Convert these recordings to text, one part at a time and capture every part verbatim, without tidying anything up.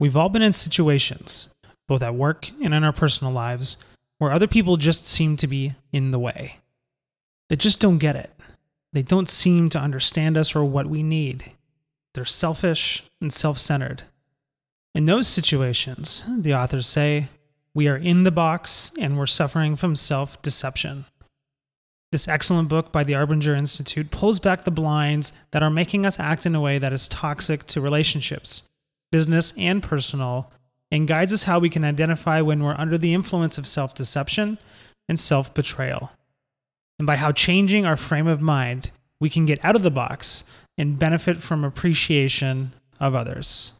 We've all been in situations, both at work and in our personal lives, where other people just seem to be in the way. They just don't get it. They don't seem to understand us or what we need. They're selfish and self-centered. In those situations, the authors say, we are in the box and we're suffering from self-deception. This excellent book by the Arbinger Institute pulls back the blinds that are making us act in a way that is toxic to relationships, business and personal, and guides us how we can identify when we're under the influence of self-deception and self-betrayal, and by how changing our frame of mind, we can get out of the box and benefit from appreciation of others.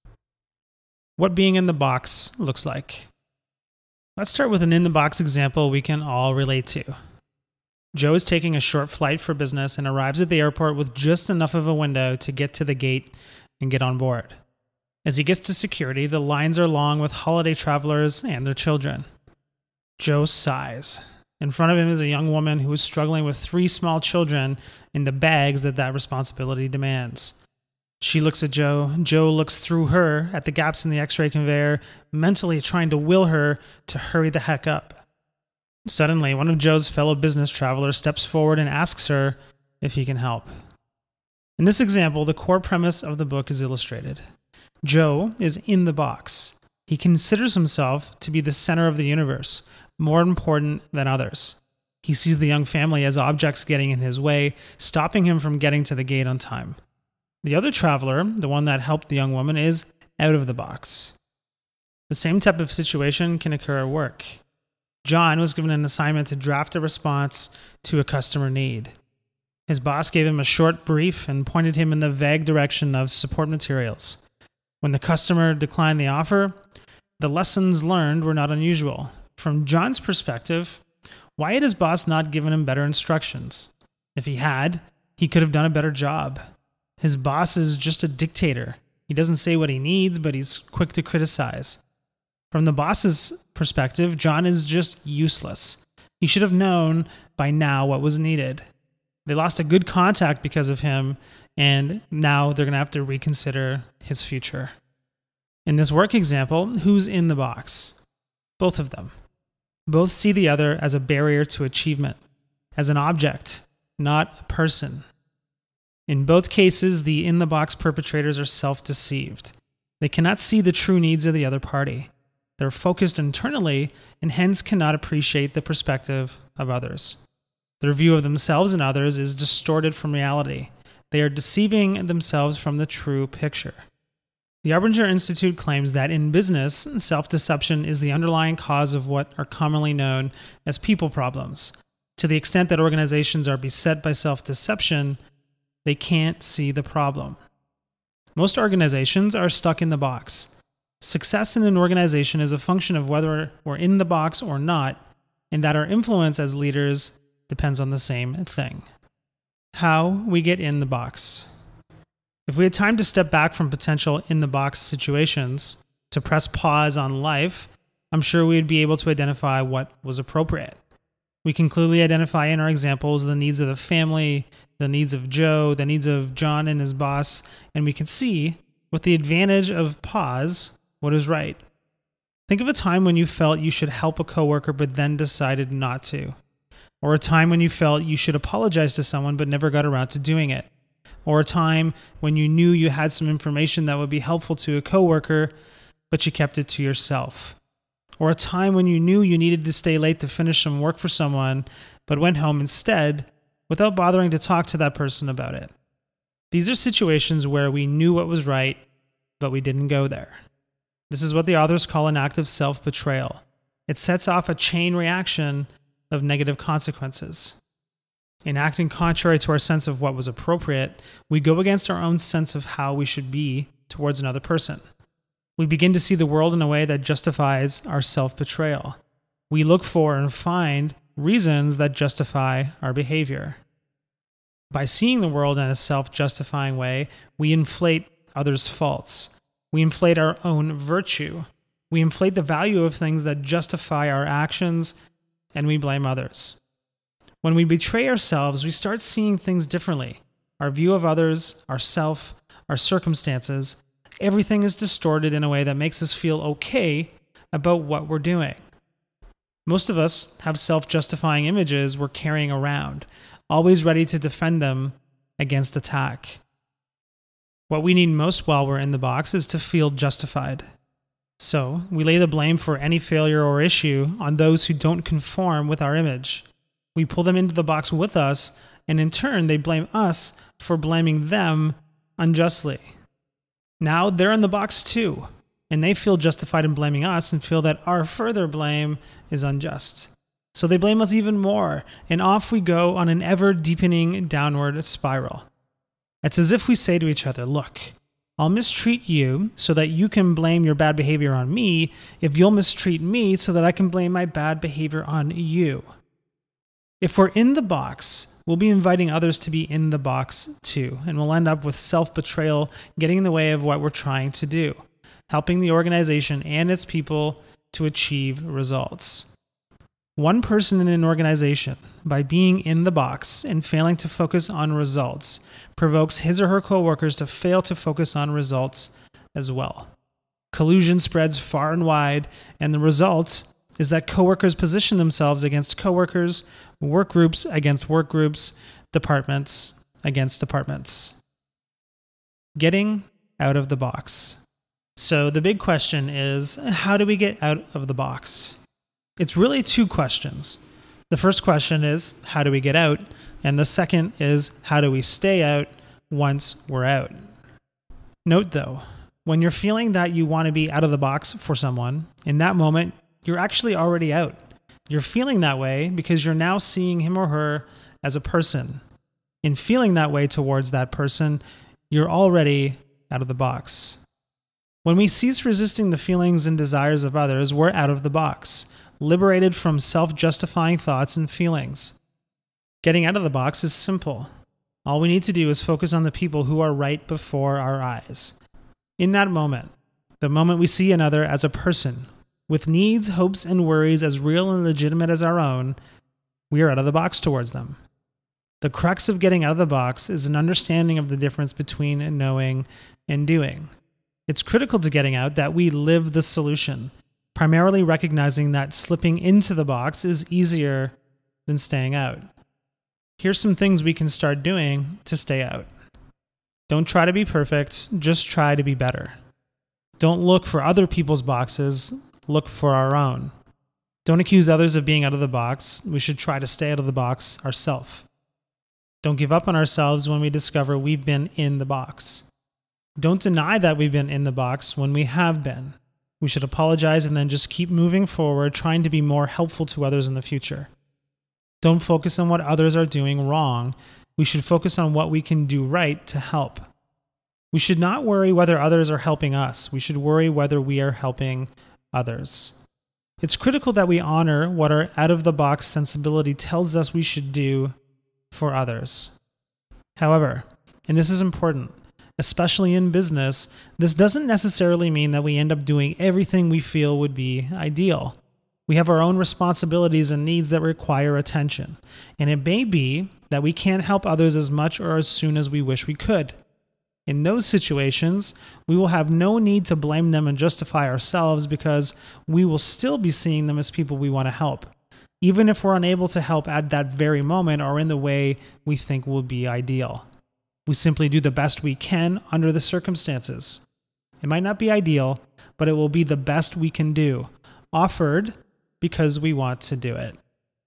What being in the box looks like. Let's start with an in-the-box example we can all relate to. Joe is taking a short flight for business and arrives at the airport with just enough of a window to get to the gate and get on board. As he gets to security, the lines are long with holiday travelers and their children. Joe sighs. In front of him is a young woman who is struggling with three small children in the bags that that responsibility demands. She looks at Joe. Joe looks through her at the gaps in the x-ray conveyor, mentally trying to will her to hurry the heck up. Suddenly, one of Joe's fellow business travelers steps forward and asks her if he can help. In this example, the core premise of the book is illustrated. Joe is in the box. He considers himself to be the center of the universe, more important than others. He sees the young family as objects getting in his way, stopping him from getting to the gate on time. The other traveler, the one that helped the young woman, is out of the box. The same type of situation can occur at work. John was given an assignment to draft a response to a customer need. His boss gave him a short brief and pointed him in the vague direction of support materials. When the customer declined the offer, the lessons learned were not unusual. From John's perspective, why had his boss not given him better instructions? If he had, he could have done a better job. His boss is just a dictator. He doesn't say what he needs, but he's quick to criticize. From the boss's perspective, John is just useless. He should have known by now what was needed. They lost a good contact because of him, and now they're going to have to reconsider his future. In this work example, who's in the box? Both of them. Both see the other as a barrier to achievement, as an object, not a person. In both cases, the in-the-box perpetrators are self-deceived. They cannot see the true needs of the other party. They're focused internally and hence cannot appreciate the perspective of others. Their view of themselves and others is distorted from reality. They are deceiving themselves from the true picture. The Arbinger Institute claims that in business, self-deception is the underlying cause of what are commonly known as people problems. To the extent that organizations are beset by self-deception, they can't see the problem. Most organizations are stuck in the box. Success in an organization is a function of whether we're in the box or not, and that our influence as leaders depends on the same thing. How we get in the box. If we had time to step back from potential in-the-box situations, to press pause on life, I'm sure we'd be able to identify what was appropriate. We can clearly identify in our examples the needs of the family, the needs of Joe, the needs of John and his boss, and we can see, with the advantage of pause, what is right. Think of a time when you felt you should help a coworker but then decided not to. Or a time when you felt you should apologize to someone but never got around to doing it. Or a time when you knew you had some information that would be helpful to a coworker, but you kept it to yourself. Or a time when you knew you needed to stay late to finish some work for someone, but went home instead without bothering to talk to that person about it. These are situations where we knew what was right, but we didn't go there. This is what the authors call an act of self-betrayal. It sets off a chain reaction of negative consequences. In acting contrary to our sense of what was appropriate, we go against our own sense of how we should be towards another person. We begin to see the world in a way that justifies our self-betrayal. We look for and find reasons that justify our behavior. By seeing the world in a self-justifying way, we inflate others' faults. We inflate our own virtue. We inflate the value of things that justify our actions, and we blame others. When we betray ourselves, we start seeing things differently. Our view of others, ourself, our circumstances everything is distorted in a way that makes us feel okay about what we're doing. Most of us have self-justifying images we're carrying around, always ready to defend them against attack. What we need most while we're in the box is to feel justified. So we lay the blame for any failure or issue on those who don't conform with our image. We pull them into the box with us, and in turn, they blame us for blaming them unjustly. Now they're in the box too, and they feel justified in blaming us and feel that our further blame is unjust. So they blame us even more, and off we go on an ever-deepening downward spiral. It's as if we say to each other, look, I'll mistreat you so that you can blame your bad behavior on me if you'll mistreat me so that I can blame my bad behavior on you. If we're in the box, we'll be inviting others to be in the box too, and we'll end up with self-betrayal getting in the way of what we're trying to do, helping the organization and its people to achieve results. One person in an organization, by being in the box and failing to focus on results, provokes his or her coworkers to fail to focus on results as well. Collusion spreads far and wide, and the result is that coworkers position themselves against coworkers, work groups against work groups, departments against departments. Getting out of the box. So the big question is, how do we get out of the box? It's really two questions. The first question is, how do we get out? And the second is, how do we stay out once we're out? Note though, when you're feeling that you want to be out of the box for someone, in that moment, you're actually already out. You're feeling that way because you're now seeing him or her as a person. In feeling that way towards that person, you're already out of the box. When we cease resisting the feelings and desires of others, we're out of the box, liberated from self-justifying thoughts and feelings. Getting out of the box is simple. All we need to do is focus on the people who are right before our eyes. In that moment, the moment we see another as a person, with needs, hopes, and worries as real and legitimate as our own, we are out of the box towards them. The crux of getting out of the box is an understanding of the difference between knowing and doing. It's critical to getting out that we live the solution, primarily recognizing that slipping into the box is easier than staying out. Here's some things we can start doing to stay out. Don't try to be perfect, just try to be better. Don't look for other people's boxes, look for our own. Don't accuse others of being out of the box. We should try to stay out of the box ourselves. Don't give up on ourselves when we discover we've been in the box. Don't deny that we've been in the box when we have been. We should apologize and then just keep moving forward, trying to be more helpful to others in the future. Don't focus on what others are doing wrong. We should focus on what we can do right to help. We should not worry whether others are helping us. We should worry whether we are helping others. It's critical that we honor what our out-of-the-box sensibility tells us we should do for others. However, and this is important, especially in business, this doesn't necessarily mean that we end up doing everything we feel would be ideal. We have our own responsibilities and needs that require attention, and it may be that we can't help others as much or as soon as we wish we could. In those situations, we will have no need to blame them and justify ourselves because we will still be seeing them as people we want to help, even if we're unable to help at that very moment or in the way we think will be ideal. We simply do the best we can under the circumstances. It might not be ideal, but it will be the best we can do, offered because we want to do it.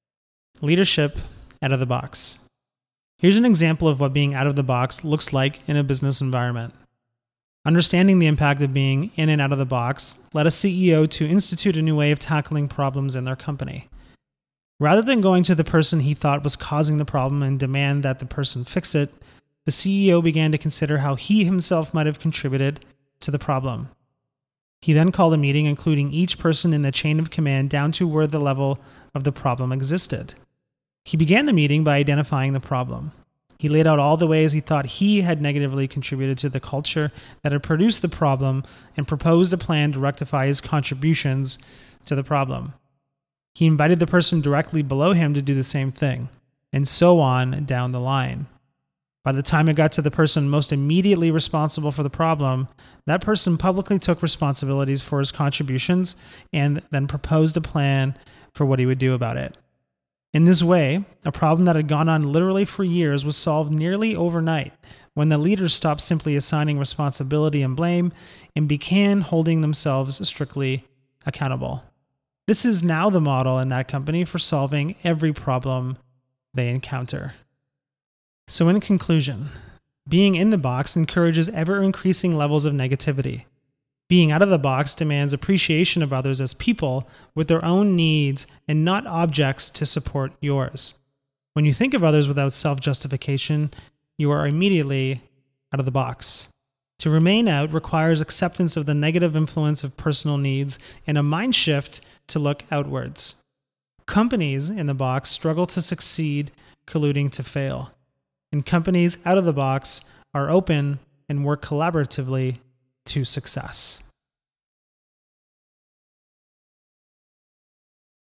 Leadership out of the box. Here's an example of what being out of the box looks like in a business environment. Understanding the impact of being in and out of the box led a C E O to institute a new way of tackling problems in their company. Rather than going to the person he thought was causing the problem and demand that the person fix it, the C E O began to consider how he himself might have contributed to the problem. He then called a meeting including each person in the chain of command down to where the level of the problem existed. He began the meeting by identifying the problem. He laid out all the ways he thought he had negatively contributed to the culture that had produced the problem and proposed a plan to rectify his contributions to the problem. He invited the person directly below him to do the same thing, and so on down the line. By the time it got to the person most immediately responsible for the problem, that person publicly took responsibilities for his contributions and then proposed a plan for what he would do about it. In this way, a problem that had gone on literally for years was solved nearly overnight when the leaders stopped simply assigning responsibility and blame and began holding themselves strictly accountable. This is now the model in that company for solving every problem they encounter. So in conclusion, being in the box encourages ever-increasing levels of negativity. Being out of the box demands appreciation of others as people with their own needs and not objects to support yours. When you think of others without self-justification, you are immediately out of the box. To remain out requires acceptance of the negative influence of personal needs and a mind shift to look outwards. Companies in the box struggle to succeed, colluding to fail. And companies out of the box are open and work collaboratively to success.